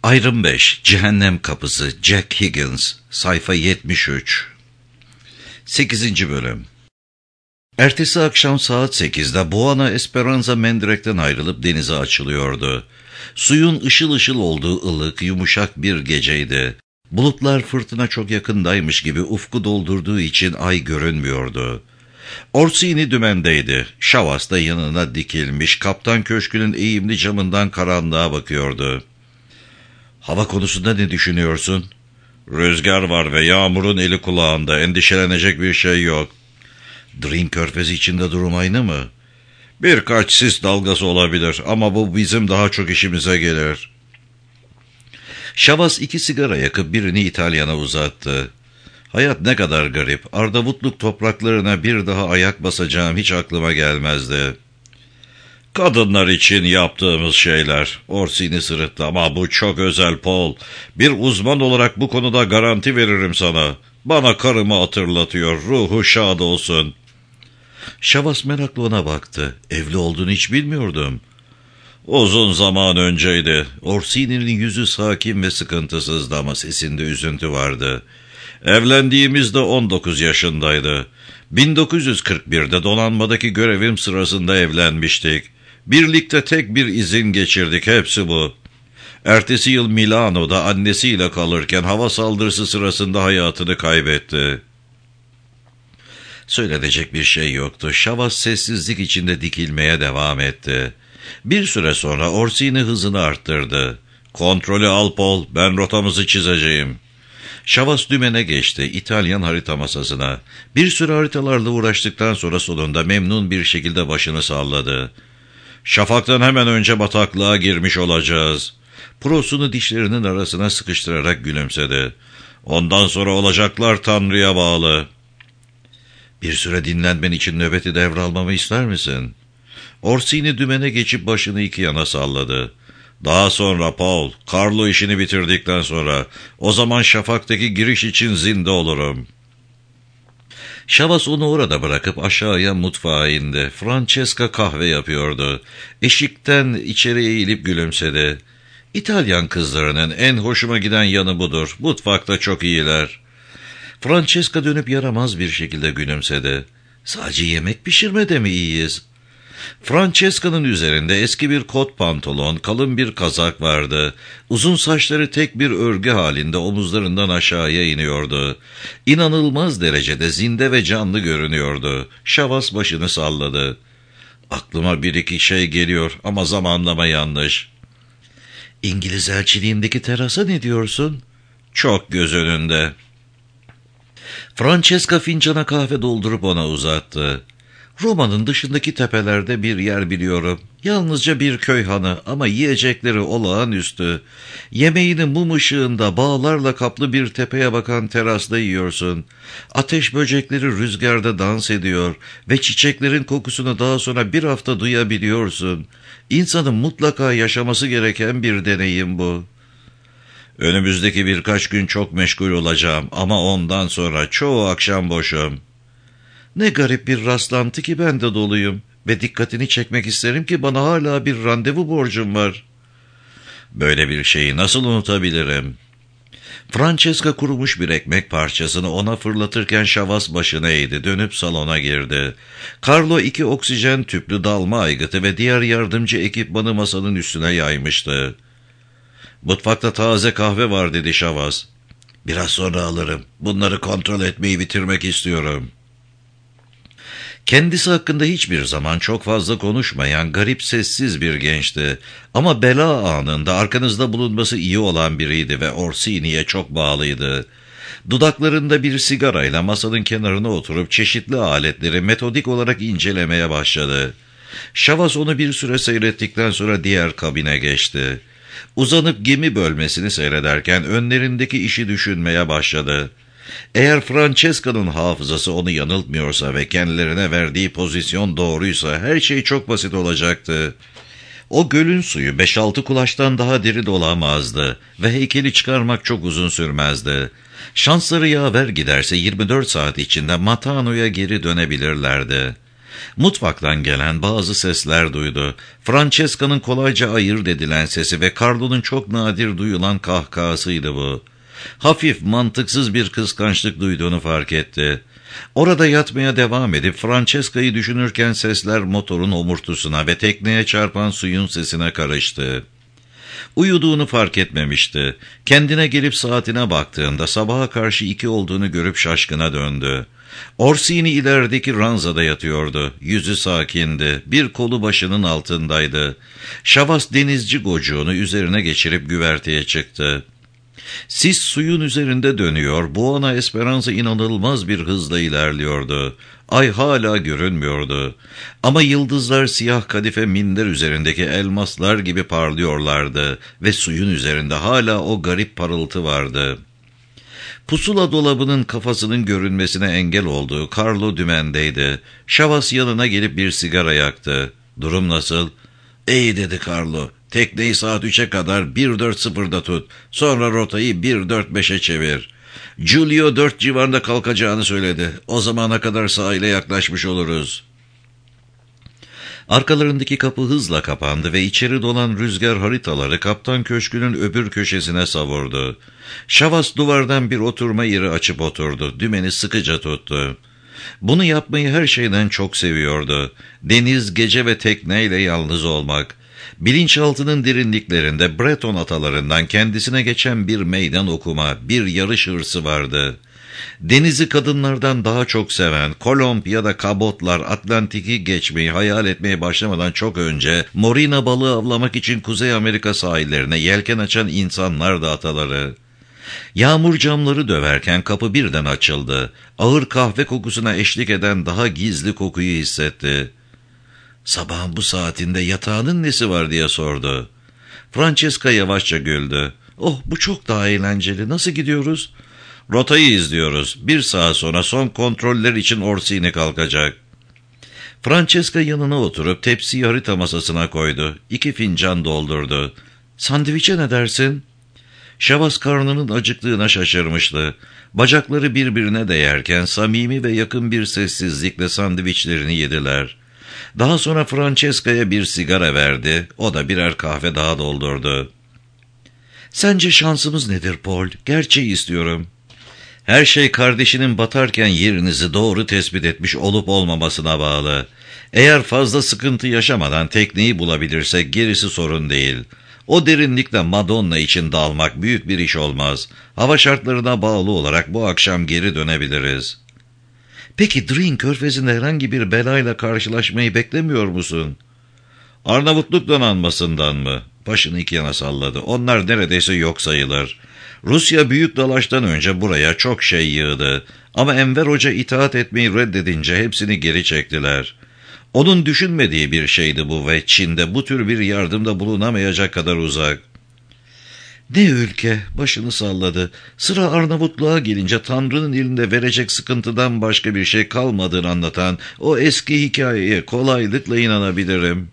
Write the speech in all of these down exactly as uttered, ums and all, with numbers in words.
Ayrım beş, Cehennem Kapısı, Jack Higgins, sayfa yetmiş üç. sekizinci bölüm. Ertesi akşam saat sekizde Buona Esperanza Mendirek'ten ayrılıp denize açılıyordu. Suyun ışıl ışıl olduğu ılık, yumuşak bir geceydi. Bulutlar fırtına çok yakındaymış gibi ufku doldurduğu için ay görünmüyordu. Orsini dümendeydi. Şavas da yanına dikilmiş, kaptan köşkünün eğimli camından karanlığa bakıyordu. "Hava konusunda ne düşünüyorsun?" "Rüzgar var ve yağmurun eli kulağında. Endişelenecek bir şey yok." "Dream Körfezi içinde durum aynı mı?" "Birkaç sis dalgası olabilir ama bu bizim daha çok işimize gelir." Şavas iki sigara yakıp birini İtalyan'a uzattı. "Hayat ne kadar garip. Ardavutluk topraklarına bir daha ayak basacağım hiç aklıma gelmezdi." "Kadınlar için yaptığımız şeyler." Orsini sırıttı. "Ama bu çok özel Paul. Bir uzman olarak bu konuda garanti veririm sana. Bana karımı hatırlatıyor. Ruhu şad olsun." Şavas meraklı ona baktı. "Evli olduğunu hiç bilmiyordum." "Uzun zaman önceydi." Orsini'nin yüzü sakin ve sıkıntısızdı ama sesinde üzüntü vardı. "Evlendiğimizde on dokuz yaşındaydı. bin dokuz yüz kırk birde donanmadaki görevim sırasında evlenmiştik. Birlikte tek bir izin geçirdik, hepsi bu. Ertesi yıl Milano'da annesiyle kalırken hava saldırısı sırasında hayatını kaybetti." Söylenecek bir şey yoktu. Şavas sessizlik içinde dikilmeye devam etti. Bir süre sonra Orsini hızını arttırdı. "Kontrolü al Paul, ben rotamızı çizeceğim." Şavas dümene geçti, İtalyan harita masasına. Bir süre haritalarla uğraştıktan sonra sonunda memnun bir şekilde başını salladı. "Şafaktan hemen önce bataklığa girmiş olacağız." Prosunu dişlerinin arasına sıkıştırarak gülümsedi. "Ondan sonra olacaklar Tanrı'ya bağlı." "Bir süre dinlenmen için nöbeti devralmamı ister misin?" Orsini dümene geçip başını iki yana salladı. "Daha sonra Paul, Carlo işini bitirdikten sonra, o zaman şafaktaki giriş için zinde olurum." Şavas onu orada bırakıp aşağıya mutfağa indi. Francesca kahve yapıyordu. Eşikten içeri eğilip gülümsedi. "İtalyan kızlarının en hoşuma giden yanı budur. Mutfakta çok iyiler." Francesca dönüp yaramaz bir şekilde gülümsedi. "Sadece yemek pişirmede mi iyiyiz?" Francesca'nın üzerinde eski bir kot pantolon, kalın bir kazak vardı. Uzun saçları tek bir örgü halinde omuzlarından aşağıya iniyordu. İnanılmaz derecede zinde ve canlı görünüyordu. Şavas başını salladı. "Aklıma bir iki şey geliyor ama zamanlama yanlış." "İngiliz elçiliğindeki terasa ne diyorsun?" "Çok göz önünde." Francesca fincana kahve doldurup ona uzattı. "Roma'nın dışındaki tepelerde bir yer biliyorum. Yalnızca bir köy hanı ama yiyecekleri olağanüstü. Yemeğini mum ışığında bağlarla kaplı bir tepeye bakan terasta yiyorsun. Ateş böcekleri rüzgarda dans ediyor ve çiçeklerin kokusunu daha sonra bir hafta duyabiliyorsun. İnsanın mutlaka yaşaması gereken bir deneyim bu." "Önümüzdeki birkaç gün çok meşgul olacağım ama ondan sonra çoğu akşam boşum." "Ne garip bir rastlantı ki ben de doluyum ve dikkatini çekmek isterim ki bana hala bir randevu borcum var." "Böyle bir şeyi nasıl unutabilirim?" Francesca kurumuş bir ekmek parçasını ona fırlatırken Şavas başını eğdi, dönüp salona girdi. Carlo iki oksijen tüplü dalma aygıtı ve diğer yardımcı ekipmanı masanın üstüne yaymıştı. "Mutfakta taze kahve var," dedi Şavas. "Biraz sonra alırım. Bunları kontrol etmeyi bitirmek istiyorum." Kendisi hakkında hiçbir zaman çok fazla konuşmayan, garip sessiz bir gençti. Ama bela anında arkanızda bulunması iyi olan biriydi ve Orsini'ye çok bağlıydı. Dudaklarında bir sigarayla masanın kenarına oturup çeşitli aletleri metodik olarak incelemeye başladı. Şavas onu bir süre seyrettikten sonra diğer kabine geçti. Uzanıp gemi bölmesini seyrederken önlerindeki işi düşünmeye başladı. Eğer Francesca'nın hafızası onu yanıltmıyorsa ve kendilerine verdiği pozisyon doğruysa her şey çok basit olacaktı. O gölün suyu beş altı kulaçtan daha derin olamazdı ve heykeli çıkarmak çok uzun sürmezdi. Şansları yaver giderse yirmi dört saat içinde Matano'ya geri dönebilirlerdi. Mutfaktan gelen bazı sesler duydu. Francesca'nın kolayca ayırt edilen sesi ve Carlo'nun çok nadir duyulan kahkahasıydı bu. Hafif, mantıksız bir kıskançlık duyduğunu fark etti. Orada yatmaya devam edip Francesca'yı düşünürken sesler motorun homurtusuna ve tekneye çarpan suyun sesine karıştı. Uyuduğunu fark etmemişti. Kendine gelip saatine baktığında sabaha karşı iki olduğunu görüp şaşkına döndü. Orsini ilerideki ranzada yatıyordu. Yüzü sakindi. Bir kolu başının altındaydı. Şavas denizci gocuğunu üzerine geçirip güverteye çıktı. Sis suyun üzerinde dönüyor. Buona Esperanza inanılmaz bir hızla ilerliyordu. Ay hala görünmüyordu. Ama yıldızlar siyah kadife minder üzerindeki elmaslar gibi parlıyorlardı ve suyun üzerinde hala o garip parıltı vardı. Pusula dolabının kafasının görünmesine engel olduğu Carlo dümendeydi. Şavas yanına gelip bir sigara yaktı. "Durum nasıl?" "İyi," dedi Carlo. "Tekneyi saat üçe kadar bir dört sıfırda tut. Sonra rotayı bir dört beşe çevir. Giulio dört civarında kalkacağını söyledi. O zamana kadar sahile yaklaşmış oluruz." Arkalarındaki kapı hızla kapandı ve içeri dolan rüzgar haritaları kaptan köşkünün öbür köşesine savurdu. Şavas duvardan bir oturma yeri açıp oturdu. Dümeni sıkıca tuttu. Bunu yapmayı her şeyden çok seviyordu. Deniz, gece ve tekneyle yalnız olmak. Bilinçaltının derinliklerinde Breton atalarından kendisine geçen bir meydan okuma, bir yarış hırsı vardı. Denizi kadınlardan daha çok seven, Kolomb ya da Kabotlar Atlantik'i geçmeyi hayal etmeye başlamadan çok önce morina balığı avlamak için Kuzey Amerika sahillerine yelken açan insanlar da ataları. Yağmur camları döverken kapı birden açıldı. Ağır kahve kokusuna eşlik eden daha gizli kokuyu hissetti. "Sabahın bu saatinde yatağının nesi var?" diye sordu. Francesca yavaşça güldü. "Oh, bu çok daha eğlenceli. Nasıl gidiyoruz?" "Rotayı izliyoruz. Bir saat sonra son kontroller için Orsini kalkacak." Francesca yanına oturup tepsiyi harita masasına koydu. İki fincan doldurdu. "Sandviçe ne dersin?" Şavas karnının acıktığına şaşırmıştı. Bacakları birbirine değerken samimi ve yakın bir sessizlikle sandviçlerini yediler. Daha sonra Francesca'ya bir sigara verdi. O da birer kahve daha doldurdu. "Sence şansımız nedir Paul? Gerçeği istiyorum." "Her şey kardeşinin batarken yerinizi doğru tespit etmiş olup olmamasına bağlı. Eğer fazla sıkıntı yaşamadan tekneyi bulabilirsek gerisi sorun değil. O derinlikle Madonna için dalmak büyük bir iş olmaz. Hava şartlarına bağlı olarak bu akşam geri dönebiliriz." "Peki Drin körfezinde herhangi bir belayla karşılaşmayı beklemiyor musun?" "Arnavutluk donanmasından mı?" Başını iki yana salladı. "Onlar neredeyse yok sayılır. Rusya büyük dalaştan önce buraya çok şey yığdı. Ama Enver Hoca itaat etmeyi reddedince hepsini geri çektiler. Onun düşünmediği bir şeydi bu ve Çin'de bu tür bir yardımda bulunamayacak kadar uzak." "Ne ülke?" Başını salladı. "Sıra Arnavutluğa gelince Tanrı'nın elinde verecek sıkıntıdan başka bir şey kalmadığını anlatan o eski hikayeye kolaylıkla inanabilirim."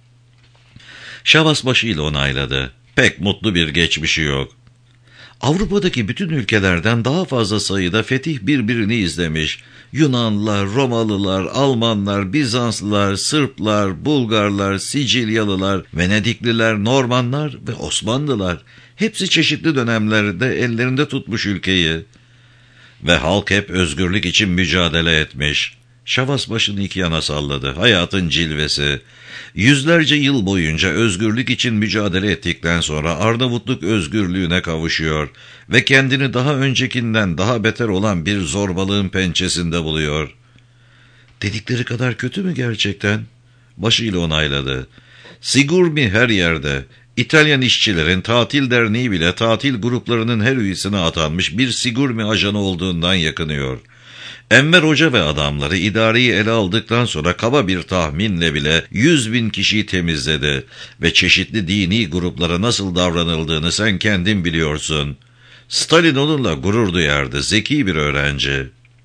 Şavas başıyla onayladı. "Pek mutlu bir geçmişi yok." Avrupa'daki bütün ülkelerden daha fazla sayıda fetih birbirini izlemiş. Yunanlılar, Romalılar, Almanlar, Bizanslılar, Sırplar, Bulgarlar, Sicilyalılar, Venedikliler, Normanlar ve Osmanlılar. Hepsi çeşitli dönemlerde ellerinde tutmuş ülkeyi. Ve halk hep özgürlük için mücadele etmiş. Şavas başını iki yana salladı. Hayatın cilvesi. Yüzlerce yıl boyunca özgürlük için mücadele ettikten sonra Arnavutluk özgürlüğüne kavuşuyor ve kendini daha öncekinden daha beter olan bir zorbalığın pençesinde buluyor. "Dedikleri kadar kötü mü gerçekten?" Başıyla onayladı. "Sigurmi her yerde. İtalyan işçilerin tatil derneği bile tatil gruplarının her üyesine atanmış bir Sigurmi ajanı olduğundan yakınıyor. Enver Hoca ve adamları idareyi ele aldıktan sonra kaba bir tahminle bile yüz bin kişiyi temizledi ve çeşitli dini gruplara nasıl davranıldığını sen kendin biliyorsun. Stalin onunla gurur duyardı, zeki bir öğrenci."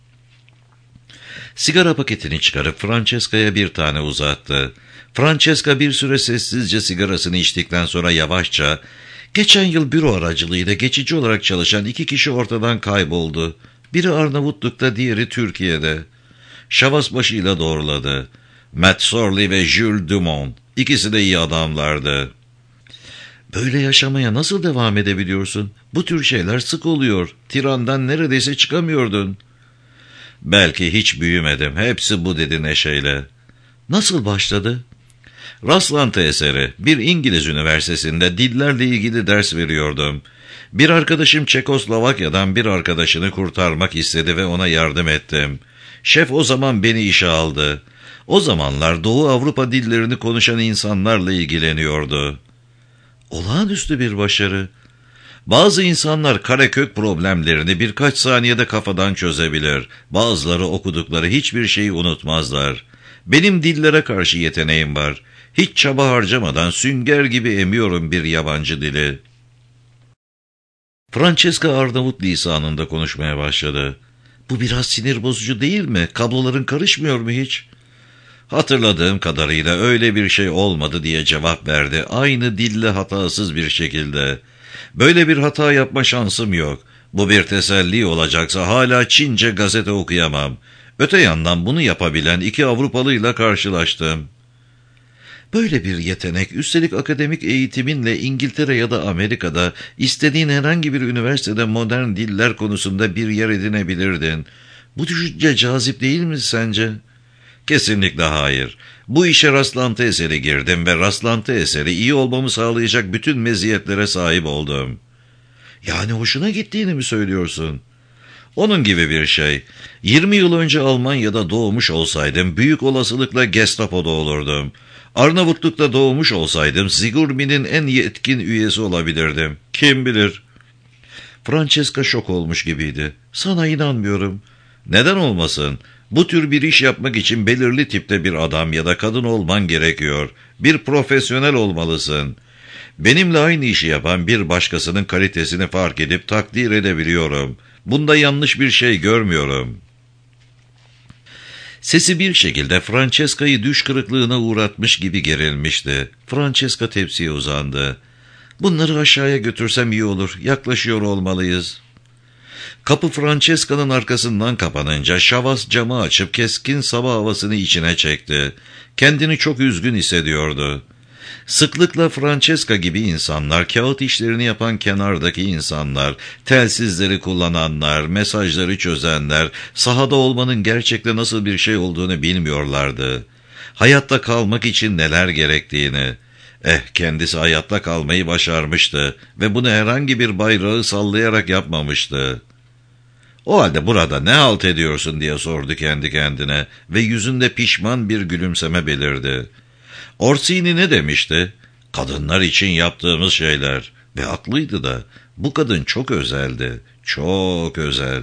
Sigara paketini çıkarıp Francesca'ya bir tane uzattı. Francesca bir süre sessizce sigarasını içtikten sonra yavaşça, "Geçen yıl büro aracılığıyla geçici olarak çalışan iki kişi ortadan kayboldu. Biri Arnavutluk'ta, diğeri Türkiye'de." Şavas başıyla doğruladı. Matt Sorley ve Jules Dumont. İkisi de iyi adamlardı. Böyle yaşamaya nasıl devam edebiliyorsun? Bu tür şeyler sık oluyor. Tirandan neredeyse çıkamıyordun. Belki hiç büyümedim. Hepsi bu dedi neşeyle. Nasıl başladı? Rastlantı eseri. Bir İngiliz üniversitesinde dillerle ilgili ders veriyordum. Bir arkadaşım Çekoslovakya'dan bir arkadaşını kurtarmak istedi ve ona yardım ettim. Şef o zaman beni işe aldı. O zamanlar Doğu Avrupa dillerini konuşan insanlarla ilgileniyordu. Olağanüstü bir başarı. Bazı insanlar karekök problemlerini birkaç saniyede kafadan çözebilir. Bazıları okudukları hiçbir şeyi unutmazlar. Benim dillere karşı yeteneğim var. Hiç çaba harcamadan sünger gibi emiyorum bir yabancı dili. Francesca Arnavut lisanında konuşmaya başladı. Bu biraz sinir bozucu değil mi? Kabloların karışmıyor mu hiç? Hatırladığım kadarıyla öyle bir şey olmadı diye cevap verdi. Aynı dille hatasız bir şekilde. Böyle bir hata yapma şansım yok. Bu bir teselli olacaksa hala Çince gazete okuyamam. Öte yandan bunu yapabilen iki Avrupalıyla karşılaştım. Böyle bir yetenek, üstelik akademik eğitiminle İngiltere ya da Amerika'da istediğin herhangi bir üniversitede modern diller konusunda bir yer edinebilirdin. Bu düşünce cazip değil mi sence? Kesinlikle hayır. Bu işe rastlantı eseri girdim ve rastlantı eseri iyi olmamı sağlayacak bütün meziyetlere sahip oldum. Yani hoşuna gittiğini mi söylüyorsun? Onun gibi bir şey. yirmi yıl önce Almanya'da doğmuş olsaydım büyük olasılıkla Gestapo'da olurdum. Arnavutluk'ta doğmuş olsaydım Sigurmi'nin en yetkin üyesi olabilirdim. Kim bilir? Francesca şok olmuş gibiydi. Sana inanmıyorum. Neden olmasın? Bu tür bir iş yapmak için belirli tipte bir adam ya da kadın olman gerekiyor. Bir profesyonel olmalısın. Benimle aynı işi yapan bir başkasının kalitesini fark edip takdir edebiliyorum. Bunda yanlış bir şey görmüyorum. Sesi bir şekilde Francesca'yı düş kırıklığına uğratmış gibi gerilmişti. Francesca tepsiye uzandı. Bunları aşağıya götürsem iyi olur. Yaklaşıyor olmalıyız. Kapı Francesca'nın arkasından kapanınca Şavas camı açıp keskin sabah havasını içine çekti. Kendini çok üzgün hissediyordu. Sıklıkla Francesca gibi insanlar, kağıt işlerini yapan kenardaki insanlar, telsizleri kullananlar, mesajları çözenler, sahada olmanın gerçekte nasıl bir şey olduğunu bilmiyorlardı. Hayatta kalmak için neler gerektiğini. Eh, kendisi hayatta kalmayı başarmıştı ve bunu herhangi bir bayrağı sallayarak yapmamıştı. O halde burada ne halt ediyorsun diye sordu kendi kendine ve yüzünde pişman bir gülümseme belirdi. Orsini ne demişti? Kadınlar için yaptığımız şeyler. Ve haklıydı da. Bu kadın çok özeldi. Çok özel.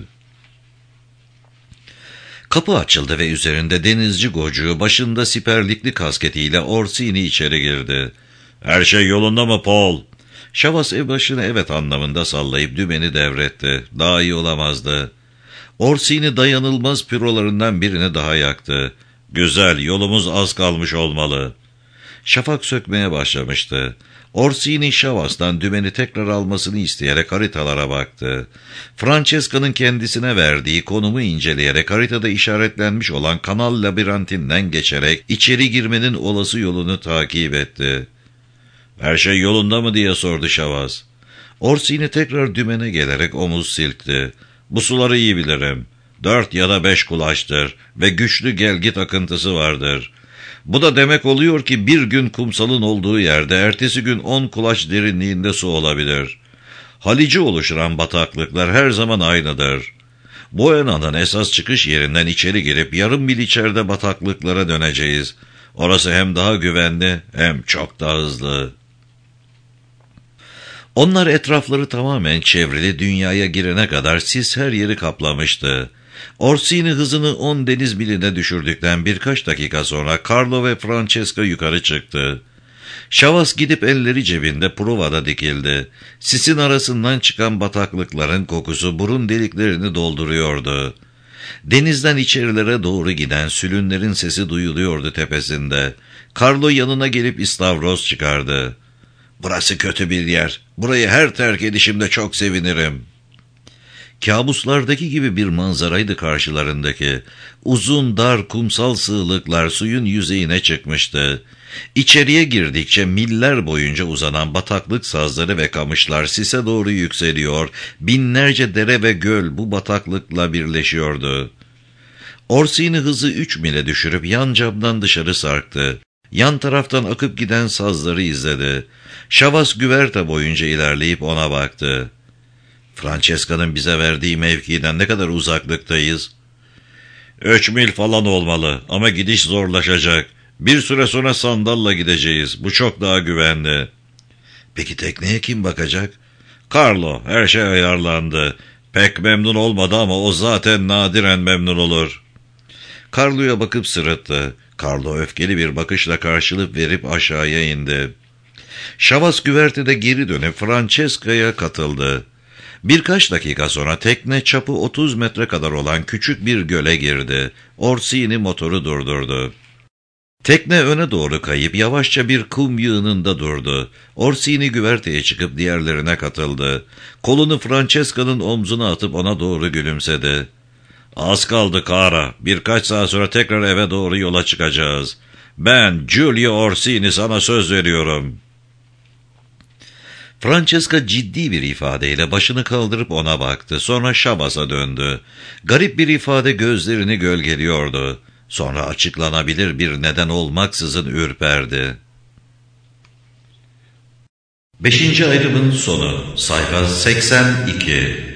Kapı açıldı ve üzerinde denizci gocuğu başında siperlikli kasketiyle Orsini içeri girdi. Her şey yolunda mı Paul? Şavas ev başını evet anlamında sallayıp dümeni devretti. Daha iyi olamazdı. Orsini dayanılmaz pürolarından birini daha yaktı. Güzel, yolumuz az kalmış olmalı. Şafak sökmeye başlamıştı. Orsini Şavas'tan dümeni tekrar almasını isteyerek haritalara baktı. Francesca'nın kendisine verdiği konumu inceleyerek haritada işaretlenmiş olan kanal labirentinten geçerek içeri girmenin olası yolunu takip etti. Her şey yolunda mı diye sordu Şavas. Orsini tekrar dümene gelerek omuz silkti. Bu suları iyi bilirim. Dört ya da beş kulaçtır ve güçlü gelgit akıntısı vardır. Bu da demek oluyor ki bir gün kumsalın olduğu yerde ertesi gün on kulaç derinliğinde su olabilir. Halici oluşturan bataklıklar her zaman aynıdır. Buena'nın esas çıkış yerinden içeri girip yarım mil içeride bataklıklara döneceğiz. Orası hem daha güvenli hem çok daha hızlı. Onlar etrafları tamamen çevrili dünyaya girene kadar sis her yeri kaplamıştı. Orsini hızını on deniz miline düşürdükten birkaç dakika sonra Carlo ve Francesca yukarı çıktı. Şavas gidip elleri cebinde provada dikildi. Sisin arasından çıkan bataklıkların kokusu burun deliklerini dolduruyordu. Denizden içerilere doğru giden sülünlerin sesi duyuluyordu tepesinde. Carlo yanına gelip istavroz çıkardı. "Burası kötü bir yer. Burayı her terk edişimde çok sevinirim." Kabuslardaki gibi bir manzaraydı karşılarındaki. Uzun dar kumsal sığlıklar suyun yüzeyine çıkmıştı. İçeriye girdikçe miller boyunca uzanan bataklık sazları ve kamışlar sise doğru yükseliyor, binlerce dere ve göl bu bataklıkla birleşiyordu. Orsini hızı üç mile düşürüp yan camdan dışarı sarktı. Yan taraftan akıp giden sazları izledi. Şavas güverte boyunca ilerleyip ona baktı. Francesca'nın bize verdiği mevkiden ne kadar uzaklıktayız? Üç mil falan olmalı ama gidiş zorlaşacak. Bir süre sonra sandalla gideceğiz. Bu çok daha güvenli. Peki tekneye kim bakacak? Carlo, her şey ayarlandı. Pek memnun olmadı ama o zaten nadiren memnun olur. Carlo'ya bakıp sırıttı. Carlo öfkeli bir bakışla karşılık verip aşağıya indi. Şavas güvertede geri dönüp Francesca'ya katıldı. Birkaç dakika sonra tekne çapı otuz metre kadar olan küçük bir göle girdi. Orsini motoru durdurdu. Tekne öne doğru kayıp yavaşça bir kum yığınında durdu. Orsini güverteye çıkıp diğerlerine katıldı. Kolunu Francesca'nın omzuna atıp ona doğru gülümsedi. Az kaldı Kara. Birkaç saat sonra tekrar eve doğru yola çıkacağız. Ben Giulio Orsini sana söz veriyorum. Francesca ciddi bir ifadeyle başını kaldırıp ona baktı. Sonra Şavas'a döndü. Garip bir ifade gözlerini gölgeliyordu. Sonra açıklanabilir bir neden olmaksızın ürperdi. Beşinci ayrımın sonu. Sayfa seksen iki.